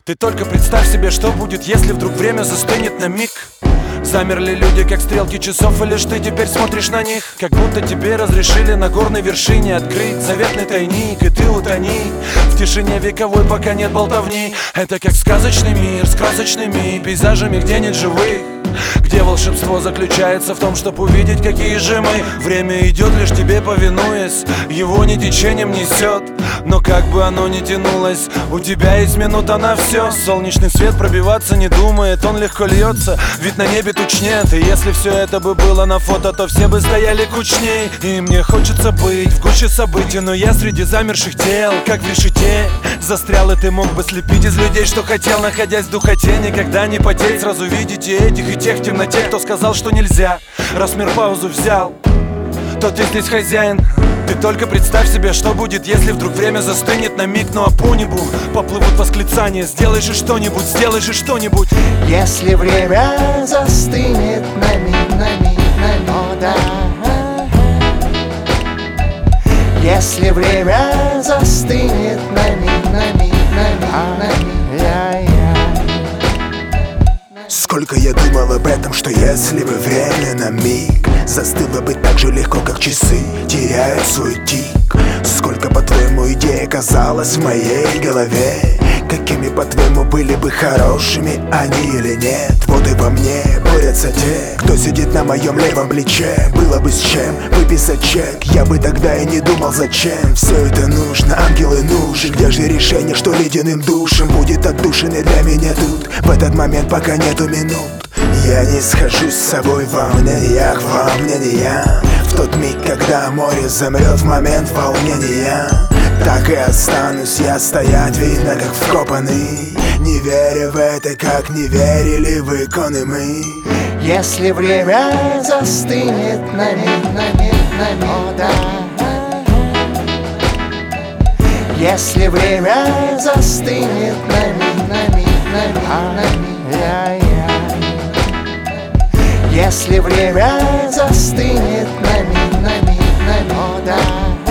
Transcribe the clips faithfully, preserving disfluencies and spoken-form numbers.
Ты только представь себе, что будет, если вдруг время застынет на миг. Замерли люди, как стрелки часов, и лишь ты теперь смотришь на них. Как будто тебе разрешили на горной вершине открыть заветный тайник, и ты утони в тишине вековой, пока нет болтовни. Это как сказочный мир с красочными пейзажами, где нет живых, где волшебство заключается в том, чтобы увидеть, какие же мы. Время идет, лишь тебе повинуясь, его ни течением несет. Но как бы оно ни тянулось, у тебя есть минута на все. Солнечный свет пробиваться не думает, он легко льется, ведь на небе туч нет. И если все это бы было на фото, то все бы стояли кучней. И мне хочется быть в гуще событий, но я среди замерших тел, как в решете, застрял. И ты мог бы слепить из людей, что хотел, находясь в духоте. Никогда не потеть, сразу видите этих и тех в темноте. Кто сказал, что нельзя, раз мир паузу взял, то ты здесь хозяин. Ты только представь себе, что будет, если вдруг время застынет на миг. Ну а по небу поплывут восклицания: сделай же что-нибудь, сделай же что-нибудь. Если время застынет на миг, на миг, на миг, о, да. Если время застынет на миг, на миг, на миг, на миг, я, я. Сколько я думал об этом, что если бы время на миг застыло бы так же легко, как часы теряют свой тик. Сколько, по-твоему, идей оказалось в моей голове? Какими, по-твоему, были бы хорошими они или нет? Вот и во мне борются те, кто сидит на моем левом плече. Было бы с чем выписать чек, я бы тогда и не думал зачем. Все это нужно, ангелы нужны. Где же решение, что ледяным душем будет отдушины для меня тут? В этот момент, пока нету минут, я не схожусь с собой в волнениях, волнения. В тот миг, когда море замрет в момент волнения, так и останусь я стоять, видно, как вкопанный, не веря в это, как не верили в иконы мы. Если время застынет на миг, на миг, на миг, о, да. Если время застынет на миг, на миг, на миг, на миг, я, я. Если время застынет на миг, на миг, на миг, о, да.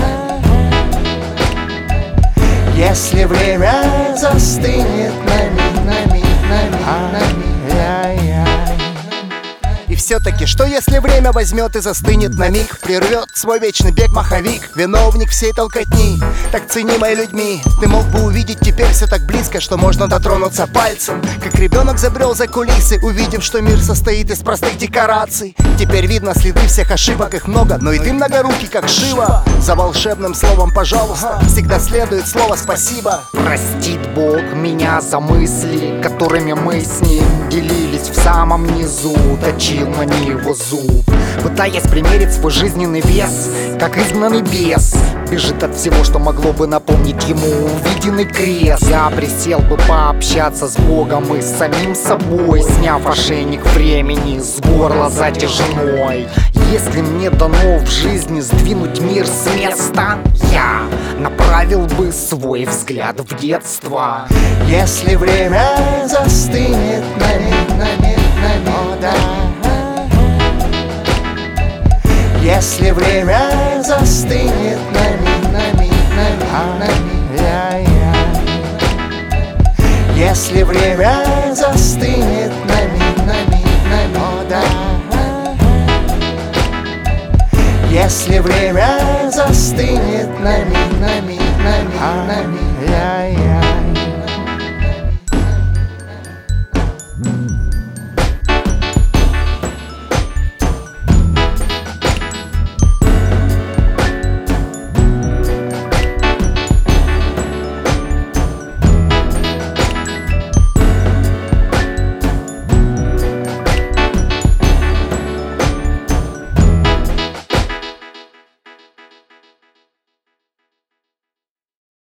Если время застынет на миг, на миг, на миг, на миг, я, я. И все-таки, что если время возьмет и застынет на миг, прервет свой вечный бег маховик, виновник всей толкотни, так ценимой людьми? Ты мог бы увидеть теперь все так близко, что можно дотронуться пальцем, как ребенок забрел за кулисы, увидев, что мир состоит из простых декораций. Теперь видно следы всех ошибок, их много, но и ты многорукий, как Шива. За волшебным словом «пожалуйста» всегда следует слово «спасибо». Простит Бог меня за мысли, которыми мы с ним делились в самом низу, точил на него зуб, пытаясь примерить свой жизненный вес, как изгнанный бес бежит от всего, что могло бы напомнить ему увиденный крест. Я присел бы пообщаться с Богом и с самим собой, сняв ошейник времени с горла затяжной. Если мне дано в жизни сдвинуть мир с места, я направил бы свой взгляд в детство. Если время застынет на миг, на миг, на миг, о, да. Если время застынет на миг, на миг, на миг, на миг, я, я. Если время застынет на миг, на миг, на миг, о, да. Если время застынет на миг, на миг, на миг, на миг, я, я.